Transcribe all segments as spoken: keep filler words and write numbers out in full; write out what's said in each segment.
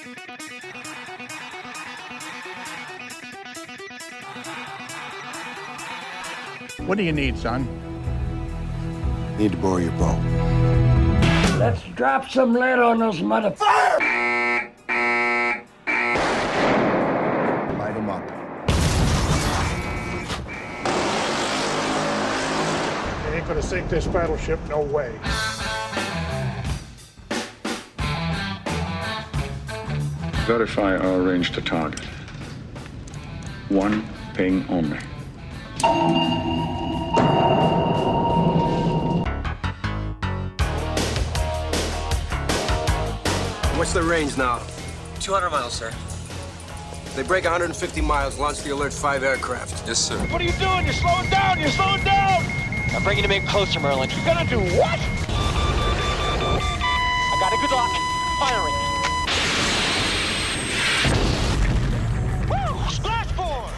What do you need, son? Need to borrow your bow. Let's drop some lead on those motherfuckers. Light them up. They ain't gonna sink this battleship, no way. Verify our range to target. One ping only. What's the range now? two hundred miles, sir. They break one hundred fifty miles, launch the Alert five aircraft. Yes, sir. What are you doing? You're slowing down! You're slowing down! I'm bringing him in closer, Merlin. You're gonna do what? I got a good lock. Firing. Woo! Splash forward!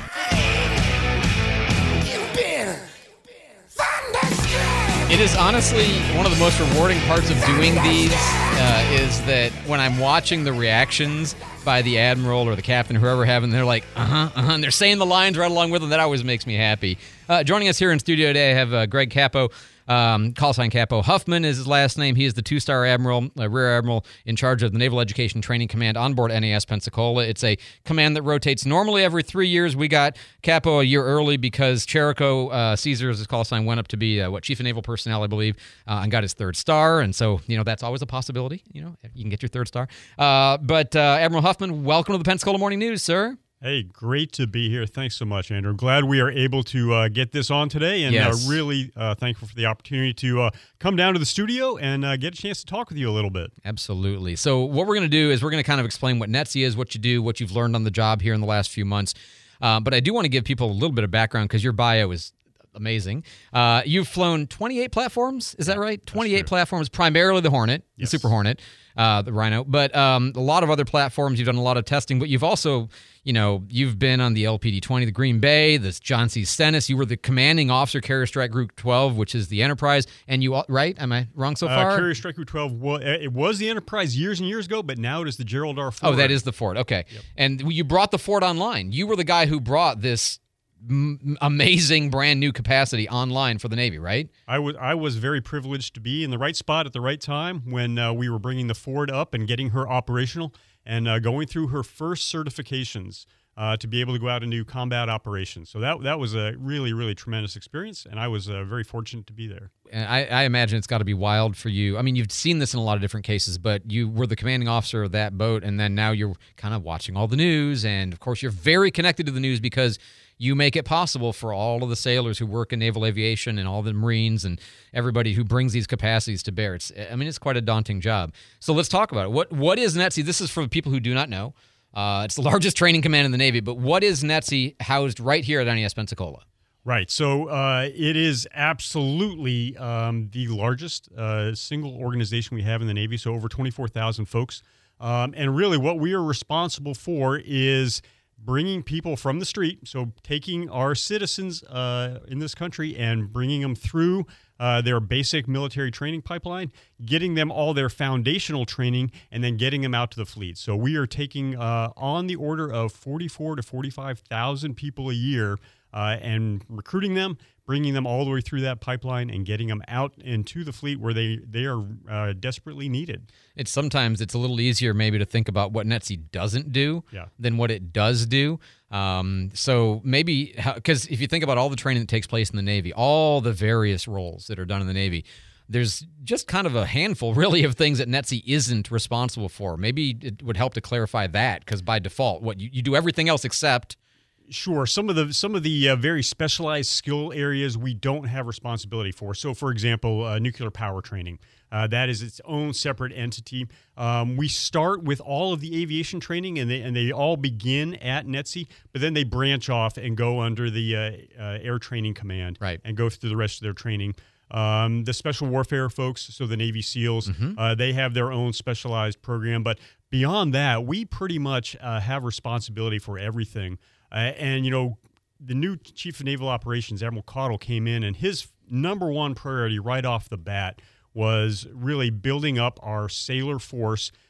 It is honestly one of the most rewarding parts of doing these uh, is that when I'm watching the reactions by the admiral or the captain, whoever having, they're like, uh-huh, uh-huh, and they're saying the lines right along with them. That always makes me happy. Uh, joining us here in studio today, I have uh, Greg Capo. Um, call sign Capo. Huffman is his last name. He is the two-star admiral, uh, rear admiral in charge of the Naval Education Training Command on board N A S Pensacola. It's a command that rotates normally every three years. We got Capo a year early because Cherico uh, Caesars, his call sign, went up to be uh, what chief of naval personnel, I believe, uh, and got his third star. And so, you know, that's always a possibility. You know, you can get your third star. Uh, but uh, Admiral Huffman, welcome to the Pensacola Morning News, sir. Hey, great to be here. Thanks so much, Andrew. Glad we are able to uh, get this on today, and yes. uh, really uh, thankful for the opportunity to uh, come down to the studio and uh, get a chance to talk with you a little bit. Absolutely. So what we're going to do is we're going to kind of explain what N E T S I is, what you do, what you've learned on the job here in the last few months. Uh, but I do want to give people a little bit of background because your bio is amazing. Uh, you've flown twenty-eight platforms, is that right? twenty-eight platforms, primarily the Hornet, yes. the Super Hornet, uh, the Rhino, but um, a lot of other platforms. You've done a lot of testing, but you've also, you know, you've been on the L P D twenty, the Green Bay, this John C. Stennis. You were the commanding officer, Carrier Strike Group twelve, which is the Enterprise, and you, right? Am I wrong so far? Uh, Carrier Strike Group twelve, was, it was the Enterprise years and years ago, but now it is the Gerald R. Ford. Oh, that is the Ford. Okay. Yep. And you brought the Ford online. You were the guy who brought this m- amazing brand new capacity online for the Navy, right? I was I was very privileged to be in the right spot at the right time when uh, we were bringing the Ford up and getting her operational and uh, going through her first certifications uh, to be able to go out and do combat operations. So that that was a really, really tremendous experience, and I was uh, very fortunate to be there. And I, I imagine it's got to be wild for you. I mean, you've seen this in a lot of different cases, but you were the commanding officer of that boat, and then now you're kind of watching all the news, and of course you're very connected to the news because you make it possible for all of the sailors who work in naval aviation and all the Marines and everybody who brings these capacities to bear. It's, I mean, it's quite a daunting job. So let's talk about it. What What is N E T S I? This is for people who do not know. Uh, it's the largest training command in the Navy, but what is N E T S I housed right here at N A S Pensacola? Right. So uh, it is absolutely um, the largest uh, single organization we have in the Navy, so over twenty-four thousand folks. Um, and really what we are responsible for is bringing people from the street, so taking our citizens uh, in this country and bringing them through uh, their basic military training pipeline, getting them all their foundational training, and then getting them out to the fleet. So we are taking uh, on the order of forty-four to forty-five thousand people a year uh, and recruiting them, bringing them all the way through that pipeline and getting them out into the fleet where they, they are uh, desperately needed. It's sometimes it's a little easier maybe to think about what N E T S I doesn't do yeah. than what it does do. Um, so maybe, because if you think about all the training that takes place in the Navy, all the various roles that are done in the Navy, there's just kind of a handful, really, of things that N E T S I isn't responsible for. Maybe it would help to clarify that, because by default, what you, you do everything else except... Sure. Some of the some of the uh, very specialized skill areas we don't have responsibility for. So, for example, uh, nuclear power training. Uh, that is its own separate entity. Um, we start with all of the aviation training, and they and they all begin at N E T S I, but then they branch off and go under the uh, uh, Air Training Command, right, and go through the rest of their training. Um, the special warfare folks, so the Navy SEALs, mm-hmm. uh, they have their own specialized program. But beyond that, we pretty much uh, have responsibility for everything. Uh, and, you know, the new Chief of Naval Operations, Admiral Caudle, came in, and his number one priority right off the bat was really building up our sailor force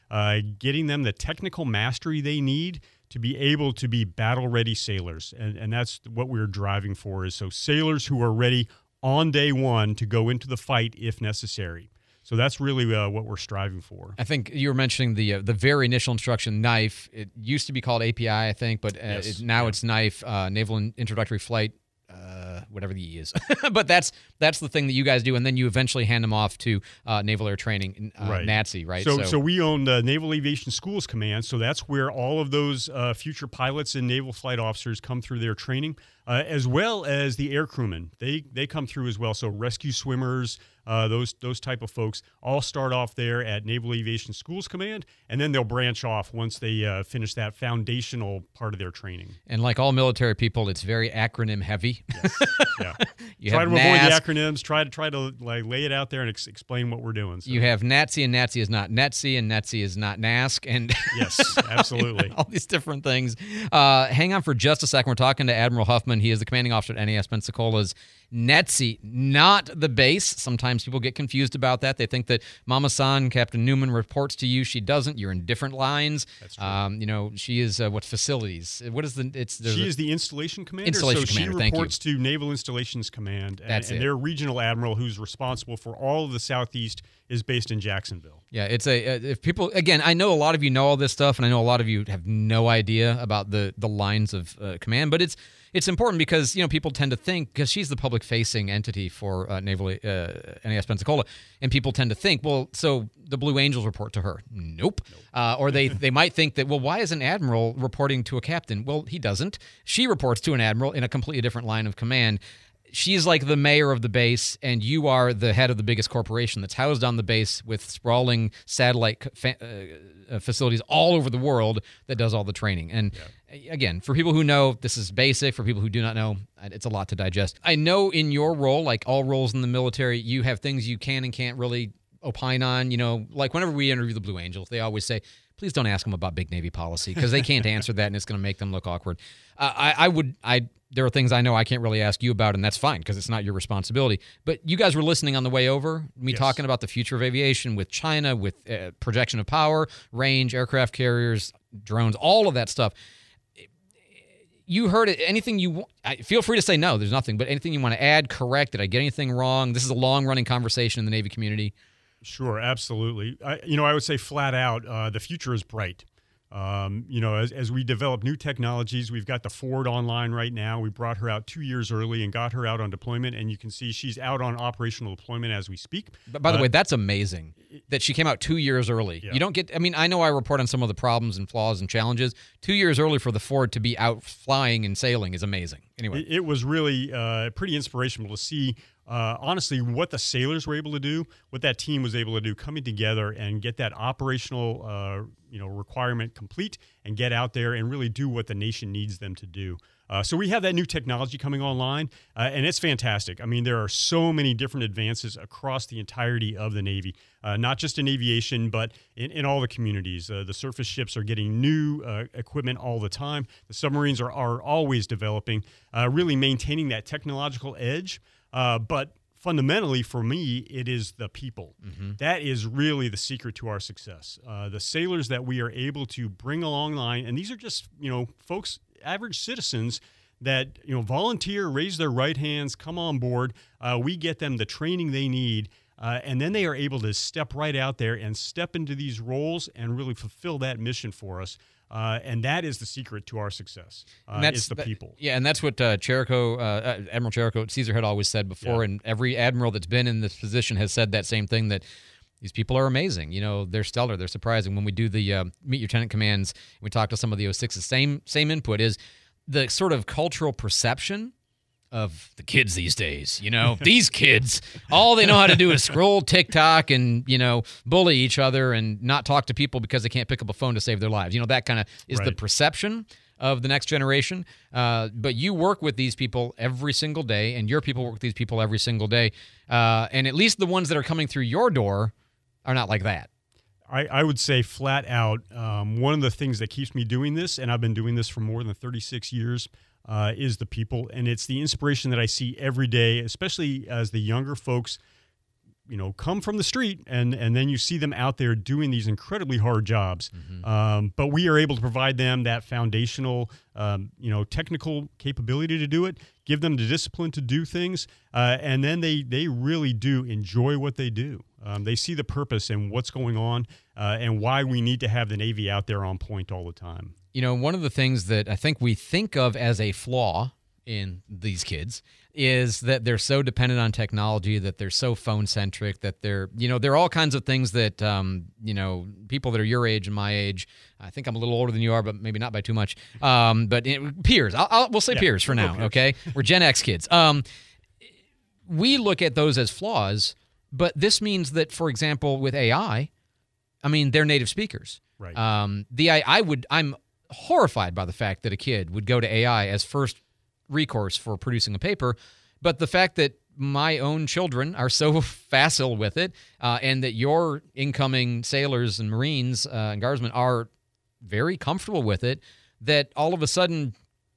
uh, getting them the technical mastery they need to be able to be battle-ready sailors. And, and that's what we're driving for, is so sailors who are ready on day one to go into the fight if necessary. So that's really uh, what we're striving for. I think you were mentioning the uh, the very initial instruction, KNIFE. It used to be called A P I, I think, but uh, Yes. it, now Yeah. it's KNIFE, uh, Naval Introductory Flight, uh, whatever the E is. But that's that's the thing that you guys do, and then you eventually hand them off to uh, Naval Air Training, uh, Right. NATSE, right? So, so we own the Naval Aviation Schools Command, so that's where all of those uh, future pilots and naval flight officers come through their training, uh, as well as the air crewmen. They they come through as well. So rescue swimmers, uh, those those type of folks, all start off there at Naval Aviation Schools Command, and then they'll branch off once they uh, finish that foundational part of their training. And like all military people, it's very acronym heavy. Yes. Yeah. You try have to avoid NASC. the acronyms. Try to try to like lay it out there and ex- explain what we're doing. So. You have NATSE, and NATSE is not NETSE, and NETSE is not NASC, and Yes, absolutely. you know, all these different things. Uh, hang on for just a second. We're talking to Admiral Huffman. He is the commanding officer at N A S Pensacola's NETSE, not the base. Sometimes people get confused about that. They think that Mama San, Captain Newman, reports to you. She doesn't. You're in different lines. That's true. Um, you know, she is uh, what facilities? What is the? It's there's She a- is the installation commander. Installation so commander, she thank you. reports to Naval Installations Command, and, That's and it. their regional admiral, who's responsible for all of the Southeast, is based in Jacksonville. Yeah, it's a uh, if people again. I know a lot of you know all this stuff, and I know a lot of you have no idea about the the lines of uh, command. But it's it's important because you know people tend to think because she's the public facing entity for uh, Naval uh, N A S Pensacola, and people tend to think, well, so the Blue Angels report to her. Nope. nope. Uh, or they they might think that, well, why is an admiral reporting to a captain? Well, he doesn't. She reports to an admiral in a completely different line of command. She's like the mayor of the base, and you are the head of the biggest corporation that's housed on the base with sprawling satellite fa- uh, facilities all over the world that does all the training. And yeah. again, for people who know, this is basic. For people who do not know, it's a lot to digest. I know in your role, like all roles in the military, you have things you can and can't really opine on. You know, like whenever we interview the Blue Angels, they always say, please don't ask them about big Navy policy because they can't answer that and it's going to make them look awkward. Uh, I, I would, I, there are things I know I can't really ask you about, and that's fine because it's not your responsibility. But you guys were listening on the way over, me Yes. talking about the future of aviation with China, with uh, projection of power, range, aircraft carriers, drones, all of that stuff. You heard it. Anything you want, feel free to say no. There's nothing, but anything you want to add, correct. Did I get anything wrong? This is a long-running conversation in the Navy community. Sure, absolutely. I, you know, I would say flat out, uh, the future is bright. Um, you know, as, as we develop new technologies, we've got the Ford online right now. We brought her out two years early and got her out on deployment, and you can see she's out on operational deployment as we speak. But by the Uh, way, that's amazing that she came out two years early. Yeah. You don't get, I mean, I know I report on some of the problems and flaws and challenges. Two years early for the Ford to be out flying and sailing is amazing. Anyway. It, it was really uh, pretty inspirational to see, uh, honestly, what the sailors were able to do, what that team was able to do, coming together and get that operational uh, you know, requirement complete and get out there and really do what the nation needs them to do. Uh, so we have that new technology coming online, uh, and it's fantastic. I mean, there are so many different advances across the entirety of the Navy, uh, not just in aviation, but in, in all the communities. Uh, the surface ships are getting new uh, equipment all the time. The submarines are, are always developing, uh, really maintaining that technological edge. Uh, but fundamentally, for me, it is the people. Mm-hmm. That is really the secret to our success. Uh, the sailors that we are able to bring along line, and these are just, you know, folks, average citizens that, you know, volunteer, raise their right hands, come on board. Uh, we get them the training they need, uh, and then they are able to step right out there and step into these roles and really fulfill that mission for us. Uh, and that is the secret to our success. Uh, And that's is the that- people. Yeah, and that's what uh, Cherico, uh, uh, Admiral Cherico, Caesar had always said before, Yeah. and every admiral that's been in this position has said that same thing, that these people are amazing. You know, they're stellar. They're surprising. When we do the uh, Meet Your Tenant Commands, we talk to some of the O sixes, same, same input is the sort of cultural perception of the kids these days. You know, these kids, all they know how to do is scroll TikTok and, you know, bully each other and not talk to people because they can't pick up a phone to save their lives. You know, that kind of is the Right. perception of the next generation. Uh, but you work with these people every single day, and your people work with these people every single day. Uh, and at least the ones that are coming through your door are not like that. I, I would say flat out, um, one of the things that keeps me doing this, and I've been doing this for more than thirty-six years, uh, is the people. And it's the inspiration that I see every day, especially as the younger folks you know, come from the street, and and then you see them out there doing these incredibly hard jobs. Mm-hmm. Um, but we are able to provide them that foundational, um, you know, technical capability to do it, give them the discipline to do things, uh, and then they they really do enjoy what they do. Um, they see the purpose and what's going on, uh, and why we need to have the Navy out there on point all the time. You know, one of the things that I think we think of as a flaw in these kids is that they're so dependent on technology, that they're so phone-centric, that they're, you know, there are all kinds of things that, um, you know, people that are your age and my age, I think I'm a little older than you are, but maybe not by too much, um, but it, peers, I'll, I'll, we'll say yeah, peers for now, peers. Okay? We're Gen X kids. Um, we look at those as flaws, but this means that, for example, with A I, I mean, they're native speakers. Right. Um, the I, I would, I'm horrified by the fact that a kid would go to A I as first recourse for producing a paper, but the fact that my own children are so facile with it, uh, and that your incoming sailors and Marines uh, and Guardsmen are very comfortable with it, that all of a sudden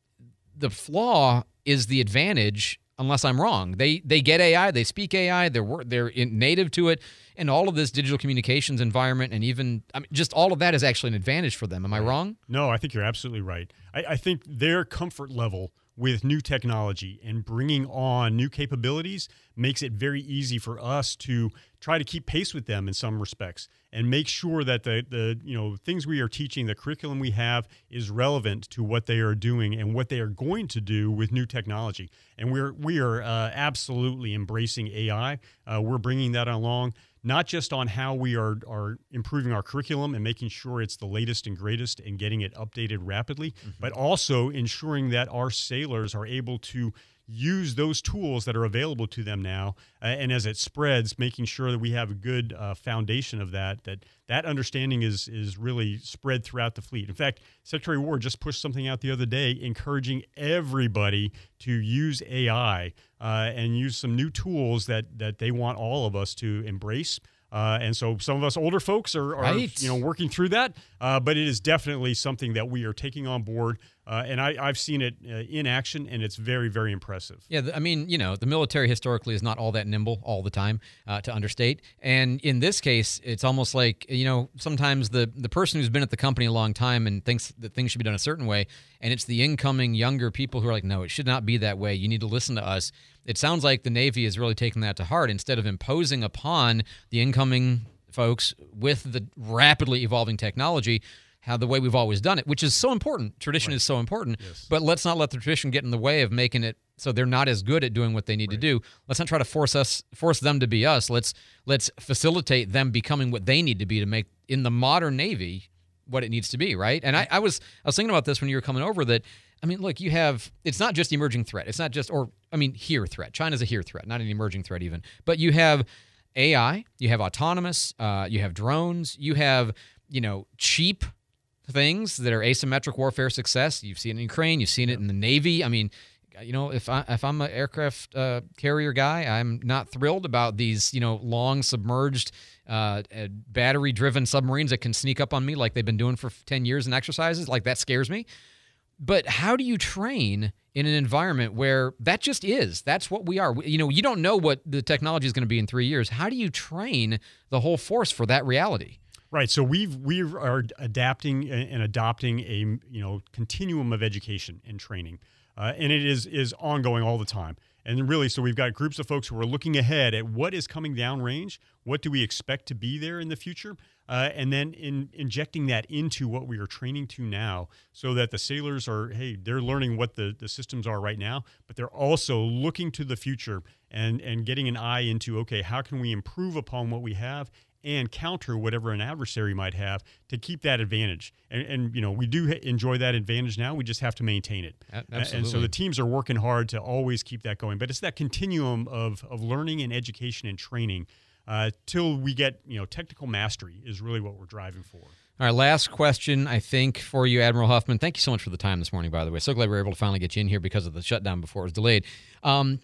the flaw is the advantage. Unless I'm wrong, they they get A I, they speak A I, they're they're in, native to it, and all of this digital communications environment, and even I mean, just all of that is actually an advantage for them. Am I wrong? No, I think you're absolutely right. I, I think their comfort level with new technology and bringing on new capabilities makes it very easy for us to try to keep pace with them in some respects and make sure that the the you know things we are teaching, the curriculum we have, is relevant to what they are doing and what they are going to do with new technology. And we're we are uh, absolutely embracing A I. Uh, we're bringing that along, not just on how we are are improving our curriculum and making sure it's the latest and greatest and getting it updated rapidly, mm-hmm. but also ensuring that our sailors are able to use those tools that are available to them now, uh, and as it spreads, making sure that we have a good uh, foundation of that, that that understanding is is really spread throughout the fleet. In fact, Secretary Ward just pushed something out the other day encouraging everybody to use A I uh, and use some new tools that that they want all of us to embrace. Uh, and so some of us older folks are, are right. you know, working through that, uh, but it is definitely something that we are taking on board. Uh, and I, I've seen it uh, in action, and it's very, very impressive. Yeah, I mean, you know, the military historically is not all that nimble all the time, uh, to understate. And in this case, it's almost like, you know, sometimes the, the person who's been at the company a long time and thinks that things should be done a certain way, and it's the incoming younger people who are like, no, it should not be that way. You need to listen to us. It sounds like the Navy is really taking that to heart instead of imposing upon the incoming folks with the rapidly evolving technology how the way we've always done it, which is so important. Tradition right. is so important, yes. but let's not let the tradition get in the way of making it so they're not as good at doing what they need right. to do. Let's not try to force us, force them to be us. Let's let's facilitate them becoming what they need to be to make in the modern Navy what it needs to be, right? And I, I was I was thinking about this when you were coming over that, I mean, look, you have, it's not just emerging threat. It's not just, or, I mean, here threat. China's a here threat, not an emerging threat even. But you have A I, you have autonomous, uh, you have drones, you have, you know, cheap things that are asymmetric warfare success. You've seen it in Ukraine, you've seen it in the Navy. I mean, you know, if, I, if I'm an aircraft uh, carrier guy, I'm not thrilled about these, you know, long submerged, uh, uh, battery-driven submarines that can sneak up on me like they've been doing for ten years in exercises. Like, that scares me. But how do you train in an environment where that just is? That's what we are. You know, you don't know what the technology is going to be in three years. How do you train the whole force for that reality? Right. So we've we are adapting and adopting a you know continuum of education and training, uh, and it is is ongoing all the time. And really, so we've got groups of folks who are looking ahead at what is coming downrange, what do we expect to be there in the future, uh, and then in injecting that into what we are training to now, so that the sailors are, hey, they're learning what the, the systems are right now, but they're also looking to the future and and getting an eye into, okay, how can we improve upon what we have and counter whatever an adversary might have to keep that advantage. And, and you know, we do enjoy that advantage now. We just have to maintain it. Absolutely. And so the teams are working hard to always keep that going. But it's that continuum of of learning and education and training uh, till we get, you know, technical mastery is really what we're driving for. All right, last question, I think, for you, Admiral Huffman. Thank you so much for the time this morning, by the way. So glad we were able to finally get you in here because of the shutdown before it was delayed. Um,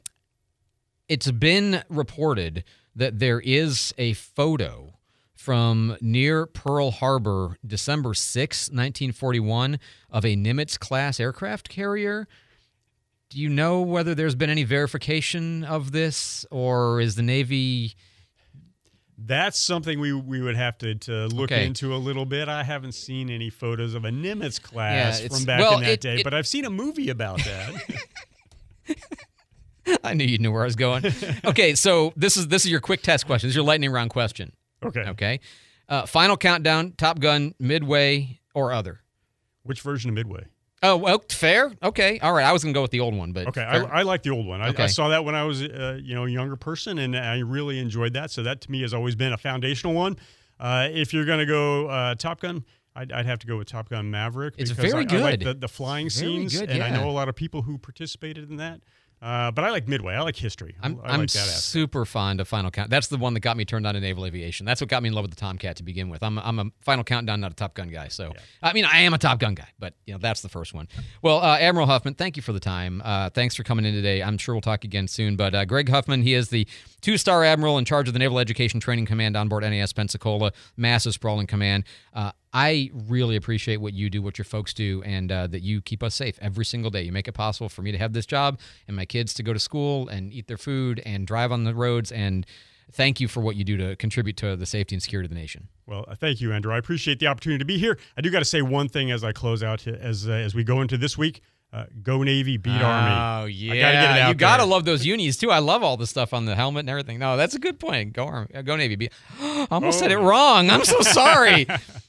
it's been reported that there is a photo from near Pearl Harbor, December sixth, nineteen forty-one, of a Nimitz-class aircraft carrier. Do you know whether there's been any verification of this, or is the Navy That's something we we would have to, to look Okay. into a little bit. I haven't seen any photos of a Nimitz class Yeah, it's- from back well, in that it- day, it- but I've seen a movie about that. I knew you knew where I was going. Okay, so this is this is your quick test question. This is your lightning round question. Okay. Okay. Uh, final countdown, Top Gun, Midway, or other? Which version of Midway? Oh, well, fair. Okay. All right. I was going to go with the old one, but Okay, I, fair. I like the old one. I, Okay. I saw that when I was, uh, you know, a younger person, and I really enjoyed that. So that to me has always been a foundational one. Uh, if you're going to go uh, Top Gun, I'd, I'd have to go with Top Gun Maverick. It's because very I, I like good. the, the flying Very scenes, good, and I yeah. know a lot of people who participated in that. Uh, but I like Midway. I like history. I'm, I I'm like that aspect. super fond of Final Count. That's the one that got me turned on to naval aviation. That's what got me in love with the Tomcat to begin with. I'm a, I'm a Final Countdown, not a Top Gun guy. So, I mean, I am a Top Gun guy, but you know that's the first one. Well, uh, Admiral Huffman, thank you for the time. Uh, thanks for coming in today. I'm sure we'll talk again soon. But uh, Greg Huffman, he is the two-star admiral in charge of the Naval Education Training Command on board N A S Pensacola, massive sprawling command. Uh, I really appreciate what you do, what your folks do, and uh, that you keep us safe every single day. You make it possible for me to have this job and my kids to go to school and eat their food and drive on the roads. And thank you for what you do to contribute to the safety and security of the nation. Well, uh, thank you, Andrew. I appreciate the opportunity to be here. I do got to say one thing as I close out, uh, as uh, as we go into this week. Uh, go Navy, beat Army. Oh, yeah. I gotta get it out you got to there. love those unis, too. I love all the stuff on the helmet and everything. No, that's a good point. Go Army, uh, go Navy. Be- I almost Oh. said it wrong. I'm so sorry.